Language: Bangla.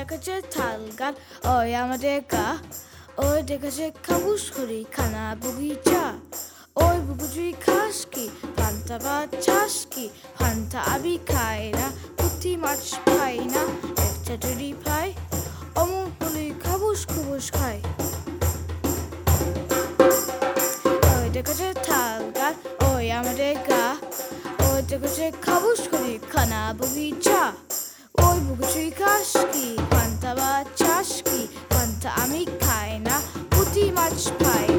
ডেকেছে তাল গাছ, ওই আমাদের গা। ওই ডেকেছে খাবুস করি খানা বগিচা। ওই বুকুচুই খাস কি পান্তা ভাত চাস কি, পান্তা আবি খাই না, পুঁটি মাছ খাই না, একটা তৈরি পাই অমুক বলি খাবুস খুবুস খাই। ওই ডেকেছে তাল গাছ, ওই আমাদের গা। ওই ডেকেছে খাবুস করি খানা বগিচা। ওই বুকুচুই খাস কি পান্তা ভাত চাস কি, পান্তা আমি খাই না, পুঁটি মাছ খাই